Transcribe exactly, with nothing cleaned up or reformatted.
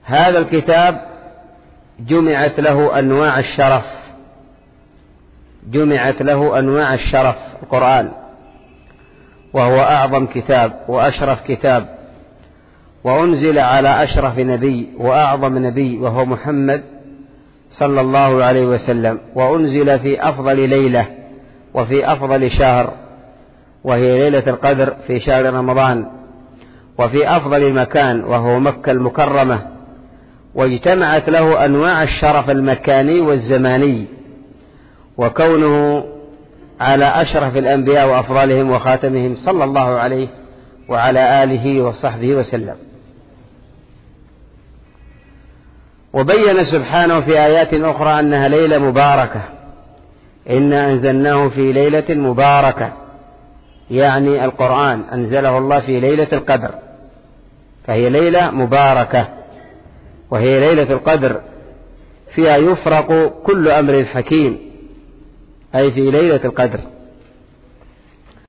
هذا الكتاب جمعت له أنواع الشرف، جمعت له أنواع الشرف القرآن، وهو أعظم كتاب وأشرف كتاب، وأنزل على أشرف نبي وأعظم نبي وهو محمد صلى الله عليه وسلم، وأنزل في أفضل ليلة وفي أفضل شهر، وهي ليلة القدر في شهر رمضان، وفي أفضل المكان وهو مكة المكرمة، واجتمعت له أنواع الشرف المكاني والزماني، وكونه على أشرف الأنبياء وأفضلهم وخاتمهم صلى الله عليه وعلى آله وصحبه وسلم. وبين سبحانه في آيات أخرى أنها ليلة مباركة، إنا أنزلناه في ليلة مباركة، يعني القرآن أنزله الله في ليلة القدر، فهي ليلة مباركة، وهي ليلة القدر فيها يفرق كل أمر حكيم، أي في ليلة القدر.